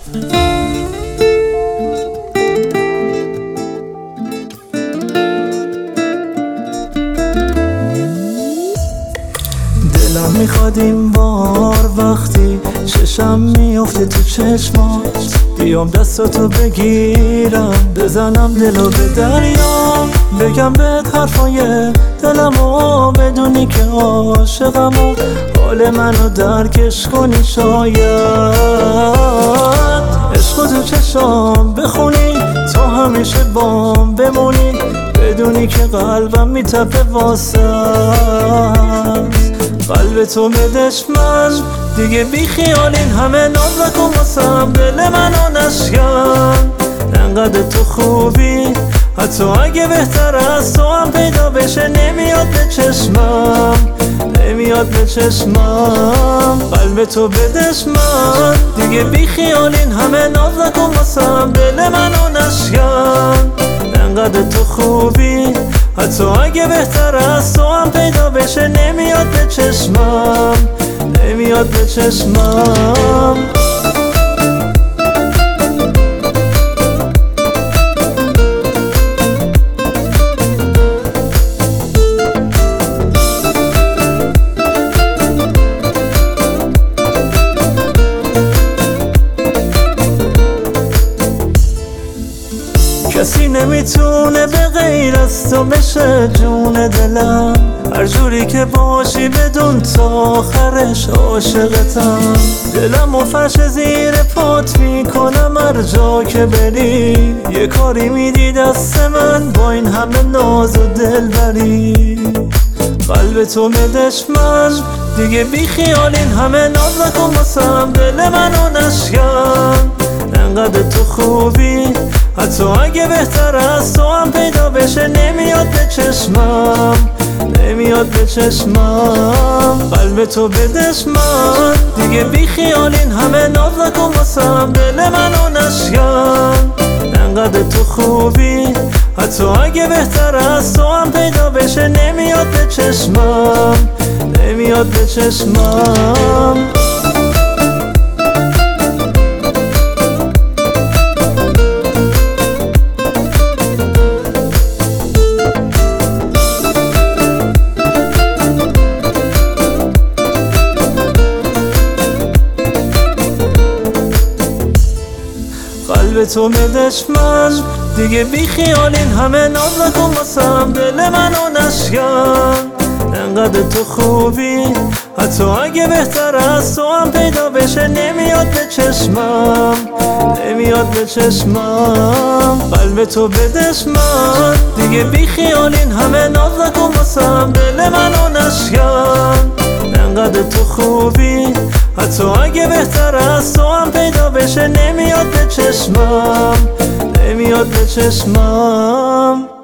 دلم میخواد این بار وقتی چشم میفته تو چشمات بیام دستاتو بگیرم بزنم دلو به دریا بگم بهت حرفای دلمو بدونی که عاشقمو حال منو درکش کنی شاید عشقو تو چشام بخونی تا همیشه بام بمونی بدونی که قلبم میتپه واسه قلب تو بدش من دیگه بی خیال این همه ناز نکن واسم دل منو نشکن انقدر تو خوبی حتی اگه بهتر از تو هم پیدا بشه نمیاد به چشمم نمیاد به چشمم قلب تو بدش من دیگه بی خیال این همه ناز نکن واسم دل منو نشکن انقدر تو خوبی حتی اگه بهتر از تو هم پیدا بشه نمیاد به چشمم نمیاد به چشمم کسی نمیتونه به غیر از تو بشه جون دلم هر جوری که باشی بدون تا آخرش عاشقتم دلم و فرش زیر پات میکنم هر جا که بری یه کاری میدی دست من با این همه ناز و دلبری قلب تو بدش من دیگه بی خیال این همه ناز نکن واسم دل منو نشکن انقدر تو خوبی حتی اگه بهتر از تو هم پیدا بشه نمیاد به چشمم نمیاد به چشمم قلب تو بدش من دیگه بی خیال این همه ناز نکن واسم دل منو نشکن انقدر تو خوبی حتی اگه بهتر از تو هم پیدا بشه نمیاد به چشمم نمیاد به چشمم قلب تو بدش من دیگه بی خیال این همه ناز نکن واسم دل منو نشکن انقدر تو خوبی حتی اگه بهتر از تو هم پیدا بشه نمیاد به چشمم نمیاد به چشمم قلب تو بدش من دیگه بی خیال این همه ناز نکن واسم دل منو نشکن انقدر تو خوبی حتی اگه بهتر از تو هم پیدا بشه نمیاد به چشمم نمیاد به چشمم